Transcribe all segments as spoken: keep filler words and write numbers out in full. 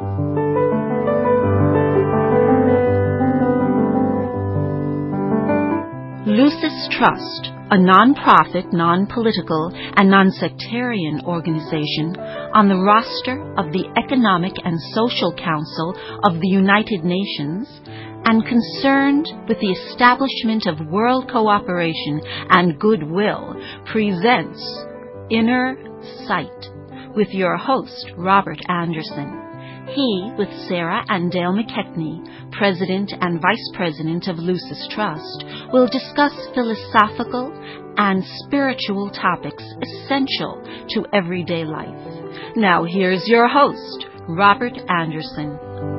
Lucis Trust, a non-profit, non-political, and non-sectarian organization on the roster of the Economic and Social Council of the United Nations and concerned with the establishment of world cooperation and goodwill, presents Inner Sight with your host, Robert Anderson. He, with Sarah and Dale McKechnie, President and Vice President of Lucis Trust, will discuss philosophical and spiritual topics essential to everyday life. Now here's your host, Robert Anderson.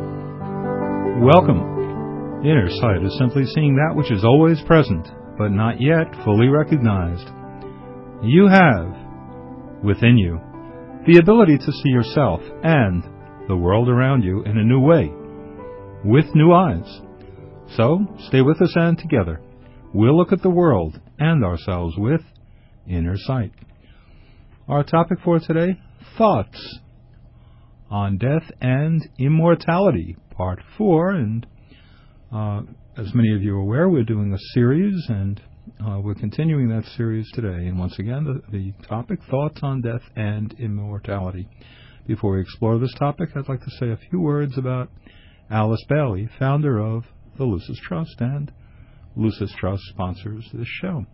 Welcome. Inner sight is simply seeing that which is always present, but not yet fully recognized. You have, within you, the ability to see yourself and the world around you in a new way, with new eyes. So, stay with us and together, we'll look at the world and ourselves with inner sight. Our topic for today, thoughts on death and immortality, part four. And uh, as many of you are aware, we're doing a series, and uh, we're continuing that series today. And once again, the, the topic, thoughts on death and immortality. Before we explore this topic, I'd like to say a few words about Alice Bailey, founder of the Lucis Trust, and Lucis Trust sponsors this show.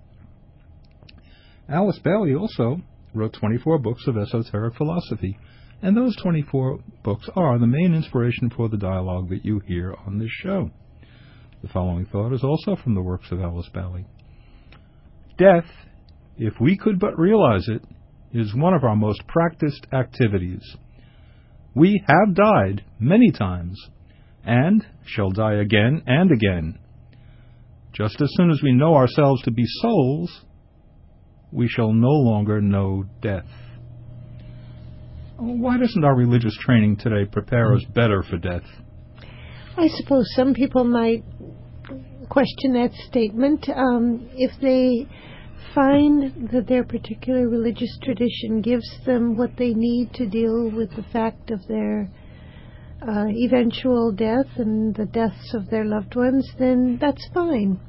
Alice Bailey also wrote twenty-four books of esoteric philosophy, and those twenty-four books are the main inspiration for the dialogue that you hear on this show. The following thought is also from the works of Alice Bailey. Death, if we could but realize it, is one of our most practiced activities. We have died many times, and shall die again and again. Just as soon as we know ourselves to be souls, we shall no longer know death. Why doesn't our religious training today prepare us better for death? I suppose some people might question that statement. Um, if they find that their particular religious tradition gives them what they need to deal with the fact of their uh, eventual death and the deaths of their loved ones, then that's fine.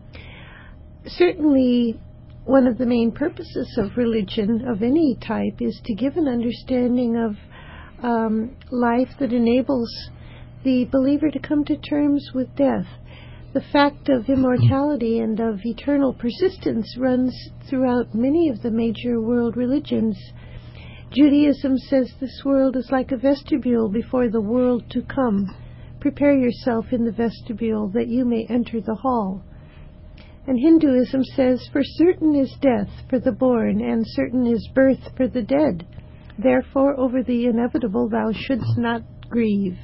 Certainly, one of the main purposes of religion of any type is to give an understanding of um, life that enables the believer to come to terms with death. The fact of immortality and of eternal persistence runs throughout many of the major world religions. Judaism says this world is like a vestibule before the world to come. Prepare yourself in the vestibule that you may enter the hall. And Hinduism says, for certain is death for the born, and certain is birth for the dead. Therefore, over the inevitable thou shouldst not grieve.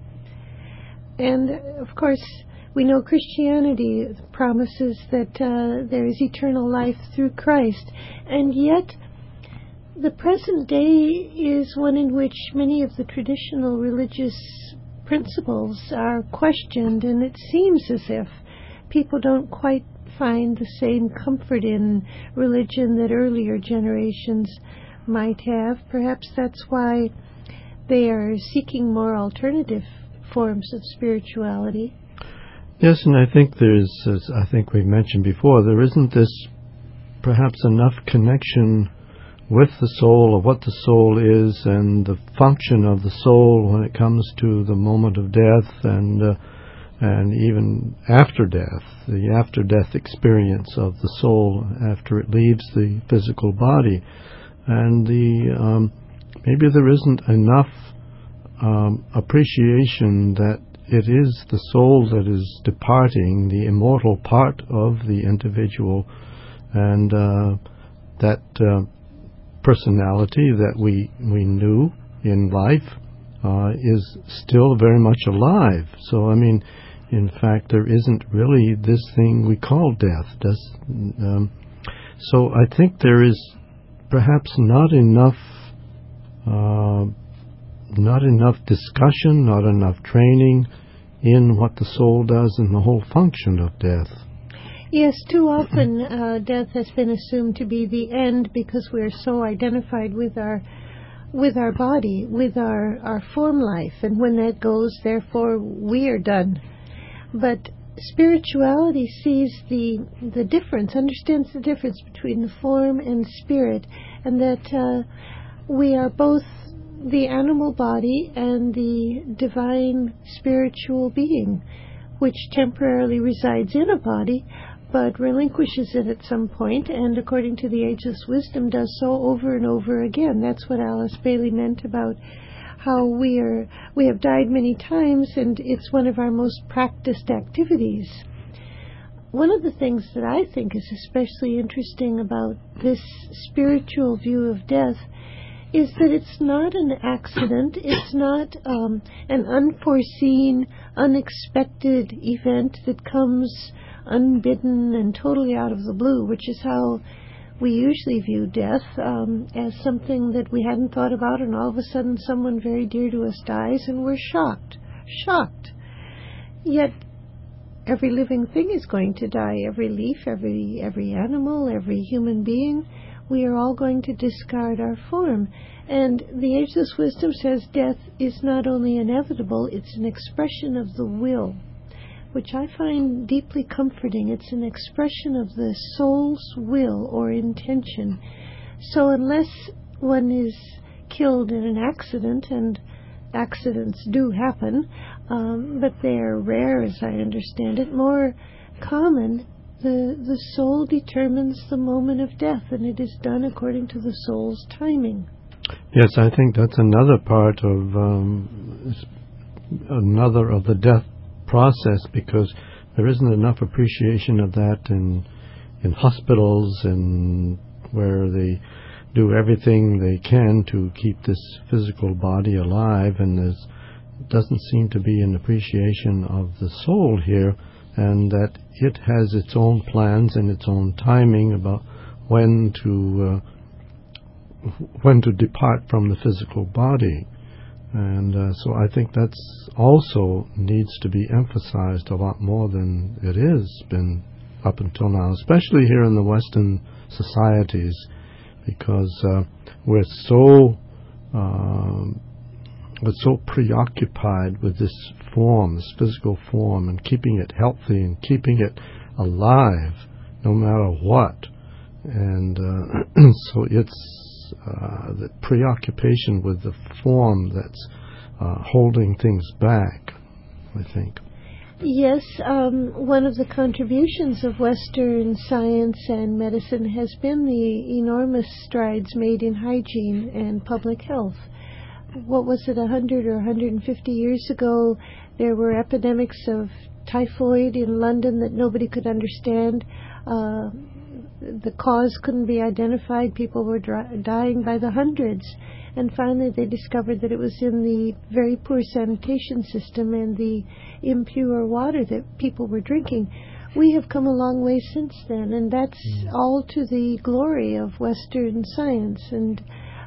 And, of course, we know Christianity promises that uh, there is eternal life through Christ, and yet the present day is one in which many of the traditional religious principles are questioned, and it seems as if people don't quite find the same comfort in religion that earlier generations might have. Perhaps that's why they are seeking more alternative forms of spirituality. Yes, and I think there's, as I think we mentioned before, there isn't this perhaps enough connection with the soul, of what the soul is and the function of the soul when it comes to the moment of death and uh, and even after death, the after-death experience of the soul after it leaves the physical body. And the um, maybe there isn't enough um, appreciation that it is the soul that is departing, the immortal part of the individual, and uh, that uh, personality that we we knew in life uh, is still very much alive. So, I mean, in fact, there isn't really this thing we call death. Does um, so? I think there is perhaps not enough. Uh, not enough discussion, not enough training in what the soul does and the whole function of death. Yes, too often uh, death has been assumed to be the end because we're so identified with our with our body, with our, our form life, and when that goes, therefore, we are done. But spirituality sees the the difference, understands the difference between the form and spirit, and that uh, we are both the animal body and the divine spiritual being, which temporarily resides in a body, but relinquishes it at some point, and according to the ageless wisdom, does so over and over again. That's what Alice Bailey meant about how we are we have died many times, and it's one of our most practiced activities. One of the things that I think is especially interesting about this spiritual view of death is that it's not an accident, it's not um, an unforeseen, unexpected event that comes unbidden and totally out of the blue, which is how we usually view death, um, as something that we hadn't thought about, and all of a sudden someone very dear to us dies and we're shocked, shocked. Yet every living thing is going to die, every leaf, every every animal, every human being. We are all going to discard our form. And the ageless wisdom says death is not only inevitable, it's an expression of the will, which I find deeply comforting. It's an expression of the soul's will or intention. So unless one is killed in an accident, and accidents do happen, um, but they are rare as I understand it, more common, the, the soul determines the moment of death, and it is done according to the soul's timing. Yes, I think that's another part of um, another of the death process, because there isn't enough appreciation of that in in hospitals, and where they do everything they can to keep this physical body alive, and there doesn't seem to be an appreciation of the soul here, and that it has its own plans and its own timing about when to uh, when to depart from the physical body. And uh, so I think that's also needs to be emphasized a lot more than it has been up until now, especially here in the Western societies, because uh, we're so uh, we're so preoccupied with this form, this physical form, and keeping it healthy and keeping it alive, no matter what. And uh, so it's Uh, the preoccupation with the form that's uh, holding things back, I think. Yes, um, one of the contributions of Western science and medicine has been the enormous strides made in hygiene and public health. What was it, one hundred or one hundred fifty years ago, there were epidemics of typhoid in London that nobody could understand. Uh, The cause couldn't be identified. People were dry, dying by the hundreds. And finally they discovered that it was in the very poor sanitation system and the impure water that people were drinking. We have come a long way since then, and that's mm. all to the glory of Western science and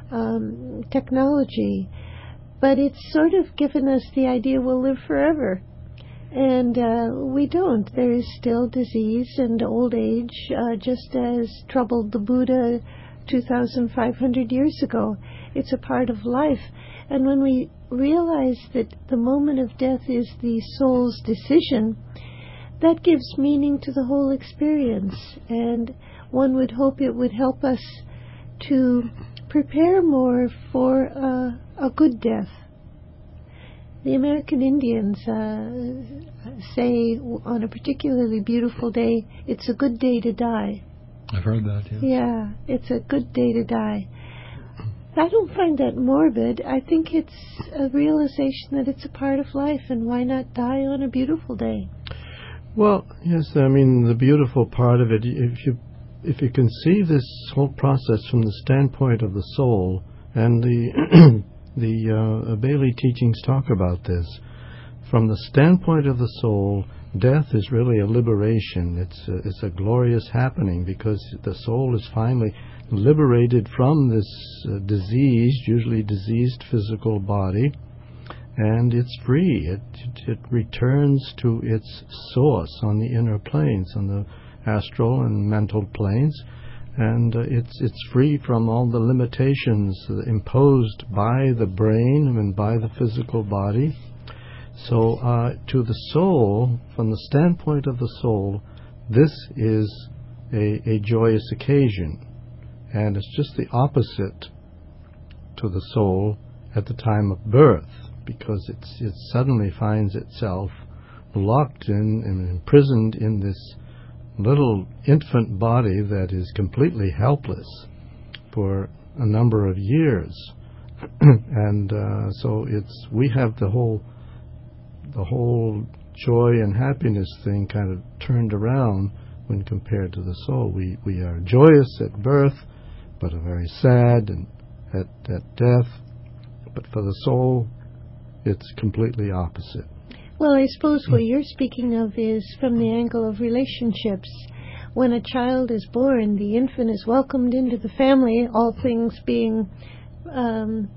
um, technology. But it's sort of given us the idea we'll live forever. And uh, we don't. There is still disease and old age, uh, just as troubled the Buddha two thousand five hundred years ago. It's a part of life. And when we realize that the moment of death is the soul's decision, that gives meaning to the whole experience. And one would hope it would help us to prepare more for a, a good death. The American Indians uh, say on a particularly beautiful day, it's a good day to die. I've heard that, yeah. Yeah, it's a good day to die. I don't find that morbid. I think it's a realization that it's a part of life, and why not die on a beautiful day? Well, yes, I mean, the beautiful part of it, if you if you conceive this whole process from the standpoint of the soul, and the the uh, Bailey teachings talk about this, from the standpoint of the soul, death is really a liberation. It's a, it's a glorious happening, because the soul is finally liberated from this uh, diseased, usually diseased physical body, and it's free. It, it it returns to its source on the inner planes, on the astral and mental planes, and uh, it's it's free from all the limitations imposed by the brain and by the physical body. So uh, to the soul, from the standpoint of the soul, this is a, a joyous occasion, and it's just the opposite to the soul at the time of birth, because it's, it suddenly finds itself locked in and imprisoned in this little infant body that is completely helpless for a number of years. And uh, so it's we have the whole the whole joy and happiness thing kind of turned around when compared to the soul. We we are joyous at birth, but are very sad and at, at death. But for the soul, it's completely opposite. Well, I suppose what you're speaking of is from the angle of relationships. When a child is born, the infant is welcomed into the family, all things being um,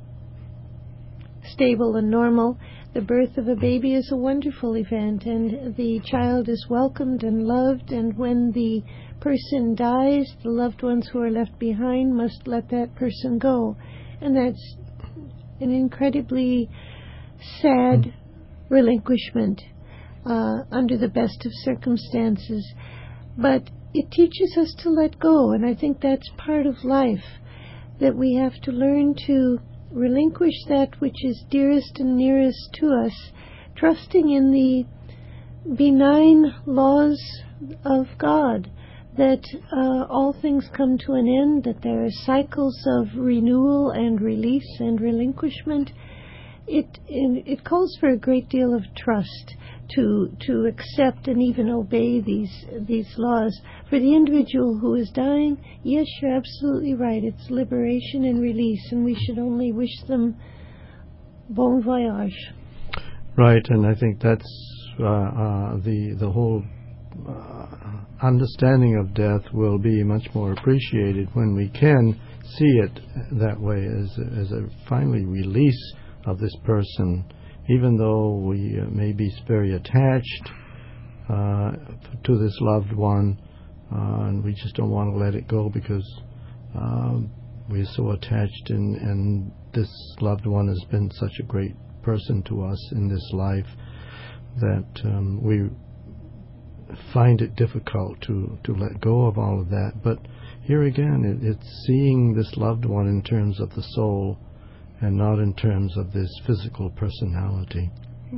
stable and normal. The birth of a baby is a wonderful event, and the child is welcomed and loved, and when the person dies, the loved ones who are left behind must let that person go. And that's an incredibly sad relinquishment uh, under the best of circumstances. But it teaches us to let go, and I think that's part of life, that we have to learn to relinquish that which is dearest and nearest to us, trusting in the benign laws of God, that uh, all things come to an end, that there are cycles of renewal and release and relinquishment. It, it it calls for a great deal of trust to to accept and even obey these these laws. For the individual who is dying, yes, you're absolutely right. It's liberation and release, and we should only wish them bon voyage. Right, and I think that's uh, uh, the the whole uh, understanding of death will be much more appreciated when we can see it that way, as a, as a finally release of this person, even though we uh, may be very attached uh, to this loved one, uh, and we just don't want to let it go because um, we're so attached, and, and this loved one has been such a great person to us in this life that um, we find it difficult to, to let go of all of that. But here again, it, it's seeing this loved one in terms of the soul and not in terms of this physical personality.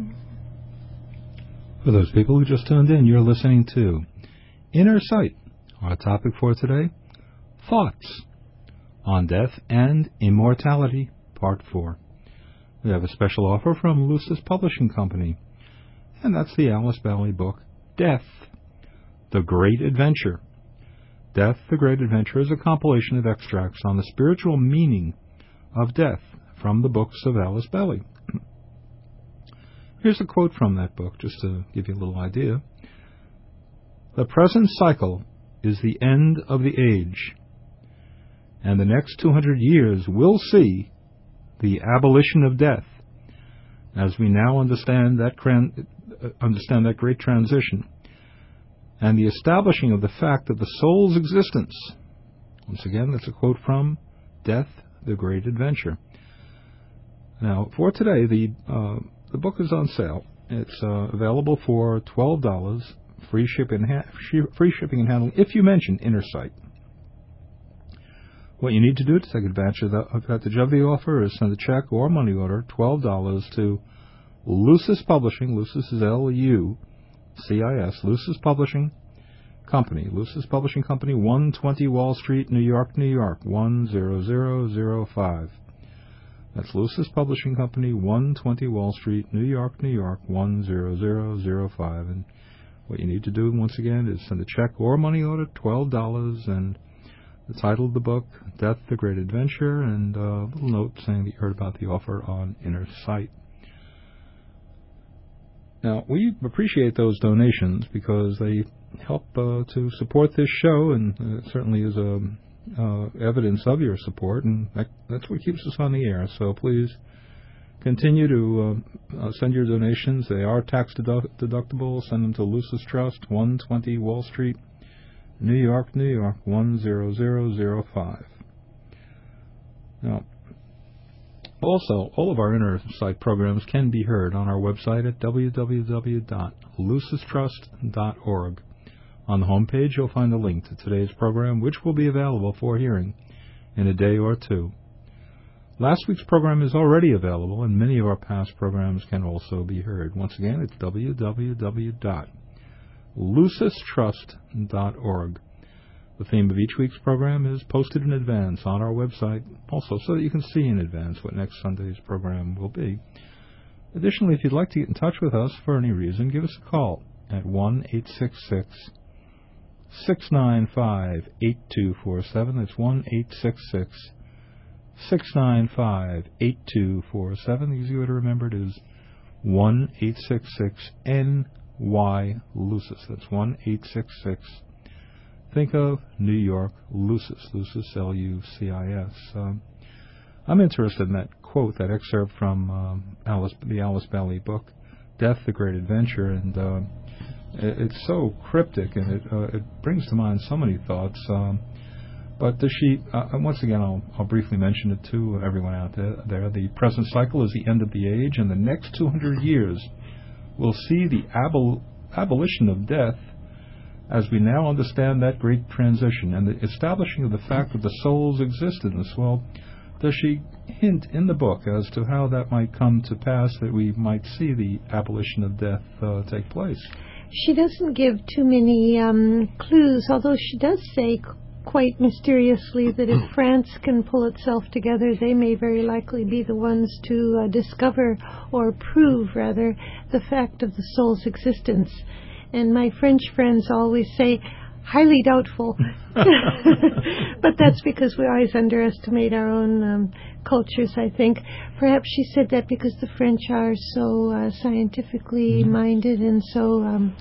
For those people who just tuned in, you're listening to Inner Sight. Our topic for today, Thoughts on Death and Immortality, Part four. We have a special offer from Lucis Publishing Company, and that's the Alice Bailey book, Death, The Great Adventure. Death, The Great Adventure is a compilation of extracts on the spiritual meaning of death from the books of Alice Bailey. Here's a quote from that book, just to give you a little idea. The present cycle is the end of the age, and the next two hundred years will see the abolition of death, as we now understand that cran- understand that great transition, and the establishing of the fact of the soul's existence. Once again, that's a quote from Death, The Great Adventure. Now, for today, the uh, the book is on sale. It's uh, available for twelve dollars, free shipping, ha- free shipping and handling, if you mention Inner Sight. What you need to do to take advantage of, the, advantage of the offer is send a check or money order, twelve dollars, to Lucis Publishing. Lucis is L U C I S, Lucis Publishing Company. Lucis Publishing Company, one twenty Wall Street, New York, New York, one zero zero zero five. That's Lucis Publishing Company, one twenty Wall Street, New York, New York, one zero zero zero five. And what you need to do, once again, is send a check or money order, twelve dollars, and the title of the book, Death, The Great Adventure, and a little note saying that you heard about the offer on Inner Sight. Now, we appreciate those donations because they help uh, to support this show, and it certainly is a Uh, evidence of your support, and that, that's what keeps us on the air. So please continue to uh, uh, send your donations. They are tax dedu- deductible. Send them to Lucis Trust, one twenty Wall Street, New York, New York, one zero zero zero five. Now, also, all of our inner site programs can be heard on our website at w w w dot lucis trust dot org. On the homepage, you'll find a link to today's program, which will be available for hearing in a day or two. Last week's program is already available, and many of our past programs can also be heard. Once again, it's w w w dot lucis trust dot org. The theme of each week's program is posted in advance on our website, also so that you can see in advance what next Sunday's program will be. Additionally, if you'd like to get in touch with us for any reason, give us a call at one eight six six, six nine five, eight two four seven. That's one eight six six, six nine five, eight two four seven. The easy way to remember it is one eight six six N Y Lucis. That's one eight six six. Think of New York, Lucis, Lucis, L U C I S. Um, I'm interested in that quote, that excerpt from um, Alice, the Alice Bailey book, Death, the Great Adventure, and uh, it, it's so cryptic, and it, uh, it brings to mind so many thoughts. Um, but the sheet, uh, once again, I'll, I'll briefly mention it to everyone out there, there. The present cycle is the end of the age, and the next two hundred years will see the abol- abolition of death, as we now understand that great transition and the establishing of the fact of the soul's existence. Well, does she hint in the book as to how that might come to pass, that we might see the abolition of death uh, take place? She doesn't give too many um, clues, although she does say qu- quite mysteriously that if France can pull itself together, they may very likely be the ones to uh, discover, or prove, rather, the fact of the soul's existence. And my French friends always say, highly doubtful. But that's because we always underestimate our own um, cultures, I think. Perhaps she said that because the French are so uh, scientifically minded and so um,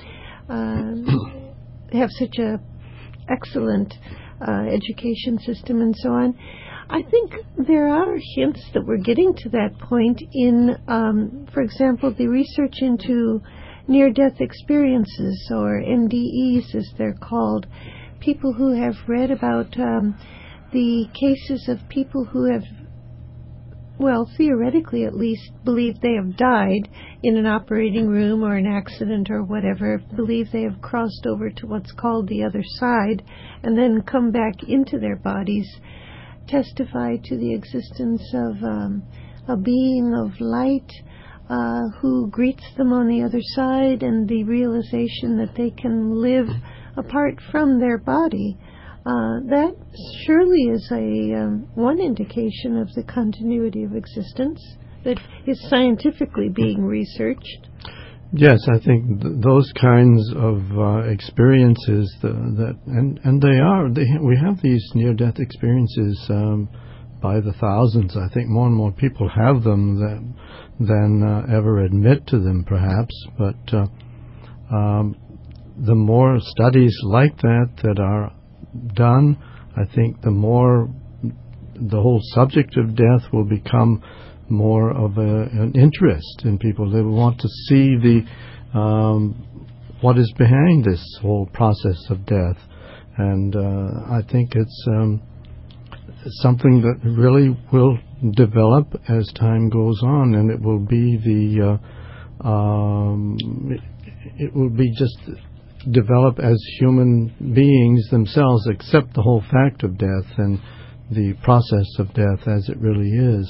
uh, have such a excellent uh, education system and so on. I think there are hints that we're getting to that point in, um, for example, the research into near-death experiences, or N D Es as they're called. People who have read about um, the cases of people who have, well, theoretically at least, believe they have died in an operating room or an accident or whatever, believe they have crossed over to what's called the other side, and then come back into their bodies, testify to the existence of um, a being of light, Uh, who greets them on the other side, and the realization that they can live apart from their body. Uh, that surely is a um, one indication of the continuity of existence that is scientifically being researched. Yes, I think th- those kinds of uh, experiences that, that and and they are they ha- we have these near-death experiences um, by the thousands. I think more and more people have them that, than uh, ever admit to them, perhaps. But uh, um, the more studies like that that are done, I think the more the whole subject of death will become more of a, an interest in people. They will want to see the um, what is behind this whole process of death, and uh, I think it's um, something that really will develop as time goes on, and it will be the uh, um, it, it will be just develop as human beings themselves accept the whole fact of death and the process of death as it really is.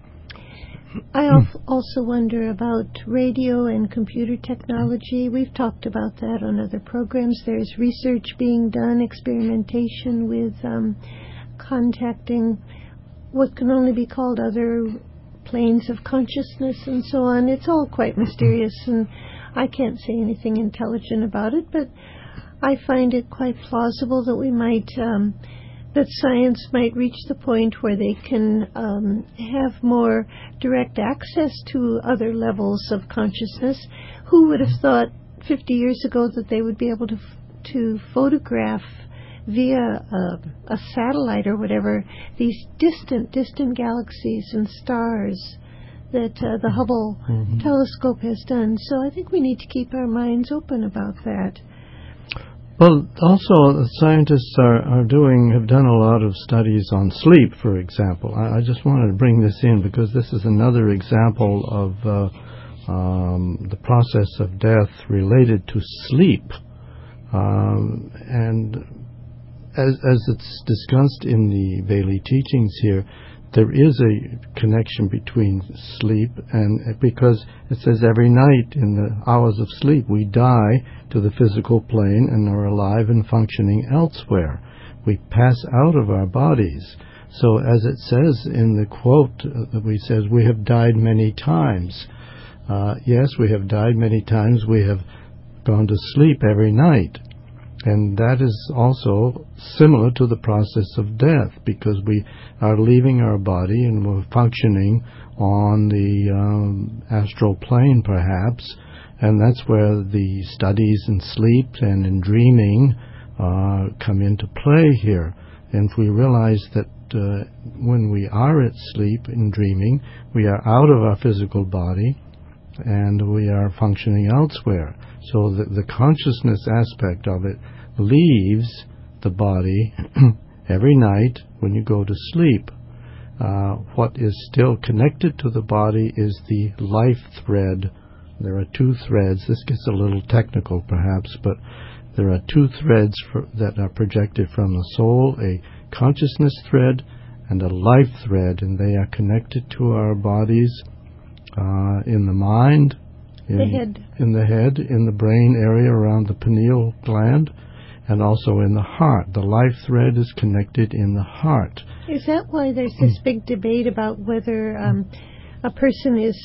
I also wonder about radio and computer technology. We've talked about that on other programs. There's research being done, experimentation with um, contacting what can only be called other planes of consciousness and so on. It's all quite mysterious, and I can't say anything intelligent about it, but I find it quite plausible that we might, um, that science might reach the point where they can um, have more direct access to other levels of consciousness. Who would have thought fifty years ago that they would be able to f- to photograph via a, a satellite or whatever these distant, distant galaxies and stars that uh, the Hubble mm-hmm. telescope has done. So I think we need to keep our minds open about that. Well, also, scientists are, are doing, have done a lot of studies on sleep, for example. I, I just wanted to bring this in because this is another example of uh, um, the process of death related to sleep. Um, and as, as it's discussed in the Bailey teachings here, there is a connection between sleep and, because it says every night in the hours of sleep we die to the physical plane and are alive and functioning elsewhere. We pass out of our bodies. So as it says in the quote that we says, we have died many times. Uh, yes, we have died many times. We have gone to sleep every night. And that is also similar to the process of death, because we are leaving our body and we're functioning on the um, astral plane, perhaps, and that's where the studies in sleep and in dreaming uh, come into play here. And if we realize that uh, when we are at sleep and dreaming, we are out of our physical body and we are functioning elsewhere. So the, the consciousness aspect of it leaves the body every night when you go to sleep. Uh, what is still connected to the body is the life thread. There are two threads. This gets a little technical perhaps, but there are two threads for, that are projected from the soul, a consciousness thread and a life thread, and they are connected to our bodies uh, in the mind, in the head. in the head, in the brain area around the pineal gland, and also in the heart. The life thread is connected in the heart. Is that why there's this big debate about whether um, a person is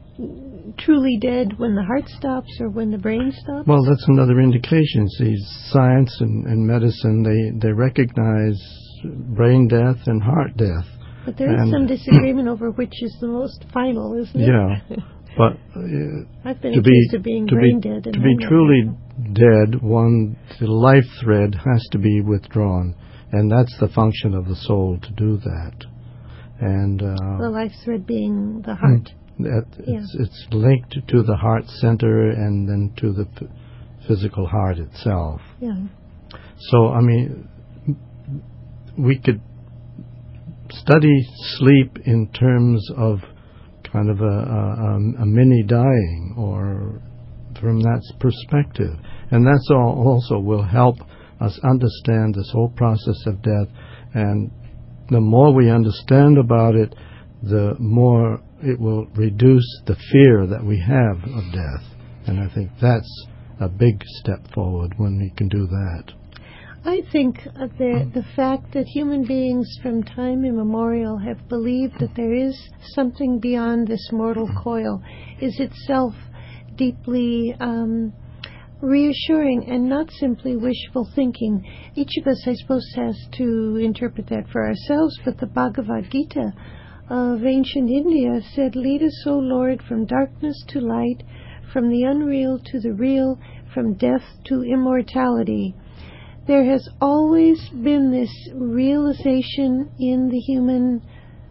truly dead when the heart stops or when the brain stops? Well, that's another indication. See, science and, and medicine, they, they recognize brain death and heart death. But there is and some disagreement over which is the most final, isn't it? Yeah. But uh, I've been to accused be, of being to brain be, dead. And to be I'm truly not. dead, one, the life thread has to be withdrawn. And that's the function of the soul, to do that. And uh, the life thread being the heart. That Yeah. it's, it's linked to the heart center and then to the p- physical heart itself. Yeah. So, I mean, we could study sleep in terms of kind of a, a, a mini dying, or from that perspective. And that's all also will help us understand this whole process of death. And the more we understand about it, the more it will reduce the fear that we have of death. And I think that's a big step forward when we can do that. I think uh, the the fact that human beings from time immemorial have believed that there is something beyond this mortal coil is itself deeply um, reassuring and not simply wishful thinking. Each of us, I suppose, has to interpret that for ourselves, but the Bhagavad Gita of ancient India said, "Lead us, O Lord, from darkness to light, from the unreal to the real, from death to immortality." There has always been this realization in the human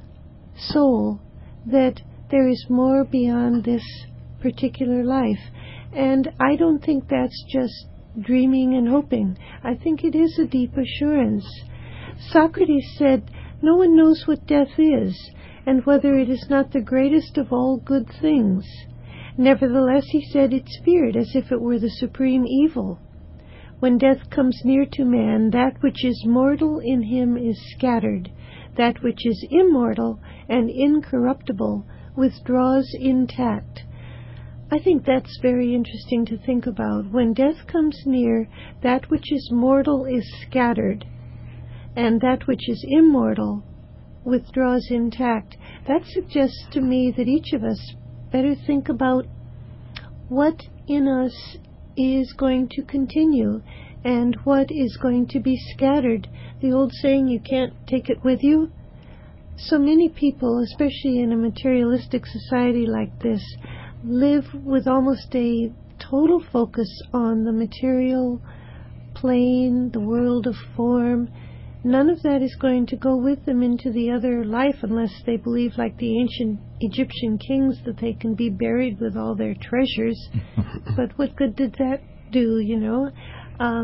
soul that there is more beyond this particular life. And I don't think that's just dreaming and hoping. I think it is a deep assurance. Socrates said, "No one knows what death is, and whether it is not the greatest of all good things. Nevertheless," he said, "it's feared as if it were the supreme evil. When death comes near to man, that which is mortal in him is scattered. That which is immortal and incorruptible withdraws intact." I think that's very interesting to think about. When death comes near, that which is mortal is scattered, and that which is immortal withdraws intact. That suggests to me that each of us better think about what in us is going to continue and what is going to be scattered. The old saying, "You can't take it with you." So many people, especially in a materialistic society like this, live with almost a total focus on the material plane, the world of form. None of that is going to go with them into the other life unless they believe, like the ancient Egyptian kings, that they can be buried with all their treasures. But what good did that do, you know? Um,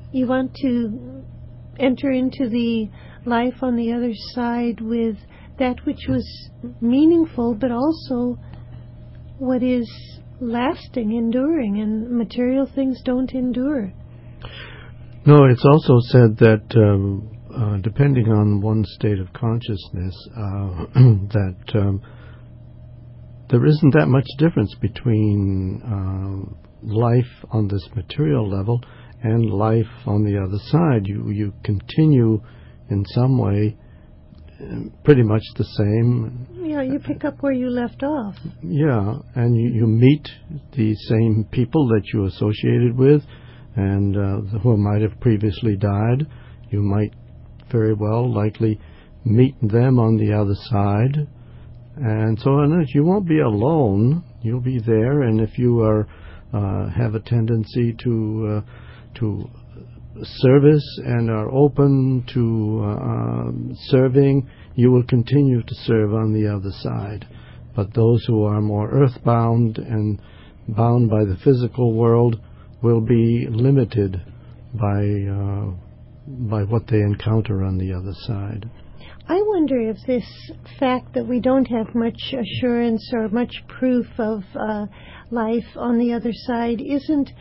you want to enter into the life on the other side with that which was meaningful, but also what is lasting, enduring, and material things don't endure. No, it's also said that um, uh, depending on one's state of consciousness, uh, that um, there isn't that much difference between uh, life on this material level and life on the other side. You you continue in some way pretty much the same. Yeah, you pick up where you left off. Yeah, and you, you meet the same people that you associated with and uh, who might have previously died. You might very well likely meet them on the other side. And so on, you won't be alone. You'll be there, and if you are uh, have a tendency to uh, to service and are open to uh, um, serving, you will continue to serve on the other side. But those who are more earthbound and bound by the physical world will be limited by uh, by what they encounter on the other side. I wonder if this fact that we don't have much assurance or much proof of uh, life on the other side isn't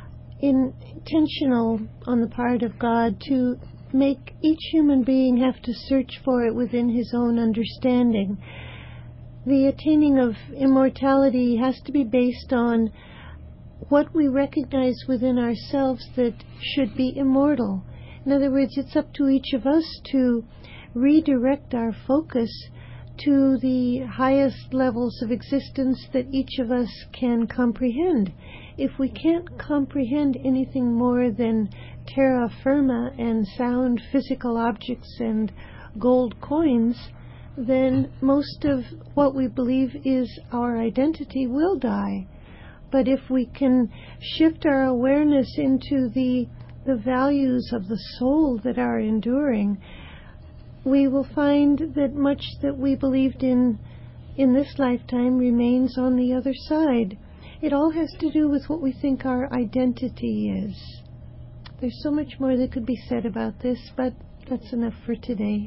intentional on the part of God to make each human being have to search for it within his own understanding. The attaining of immortality has to be based on what we recognize within ourselves that should be immortal. In other words, it's up to each of us to redirect our focus to the highest levels of existence that each of us can comprehend. If we can't comprehend anything more than terra firma and sound physical objects and gold coins, then most of what we believe is our identity will die. But if we can shift our awareness into the the values of the soul that are enduring, we will find that much that we believed in in this lifetime remains on the other side. It all has to do with what we think our identity is. There's so much more that could be said about this, but that's enough for today.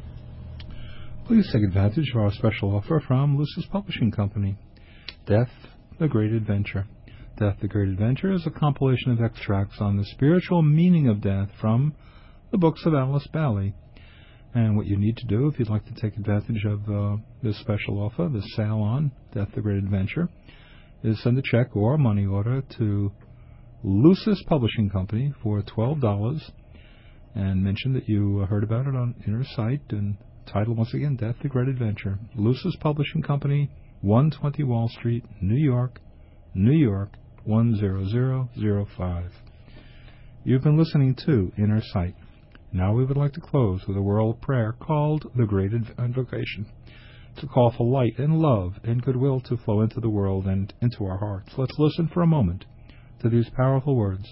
Please take advantage of our special offer from Lucis Publishing Company, Death, the Great Adventure. Death, the Great Adventure is a compilation of extracts on the spiritual meaning of death from the books of Alice Bailey. And what you need to do, if you'd like to take advantage of uh, this special offer, the sale on Death, the Great Adventure, is send a check or a money order to Lucis Publishing Company for twelve dollars and mention that you heard about it on Inner Sight, and title once again, Death, the Great Adventure. Lucis Publishing Company, one twenty Wall Street, New York, New York, one zero zero zero five. You've been listening to Inner Sight. Now we would like to close with a world prayer called the Great Invocation. It's a call for light and love and goodwill to flow into the world and into our hearts. Let's listen for a moment to these powerful words.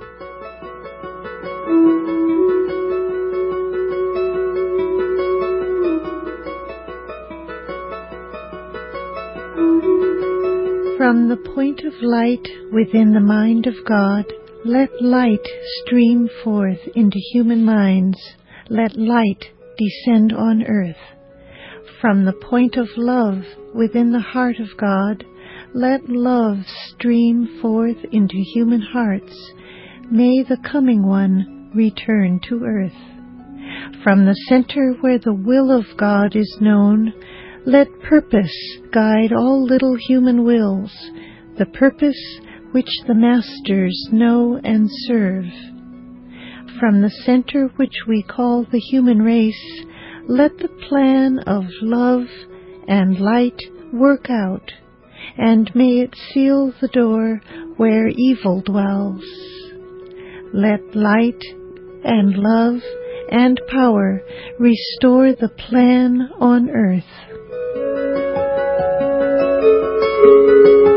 From the point of light within the mind of God, let light stream forth into human minds. Let light descend on earth. From the point of love within the heart of God, let love stream forth into human hearts. May the coming one return to earth. From the center where the will of God is known, let purpose guide all little human wills, the purpose which the masters know and serve. From the center which we call the human race, let the plan of love and light work out, and may it seal the door where evil dwells. Let light and love and power restore the plan on earth.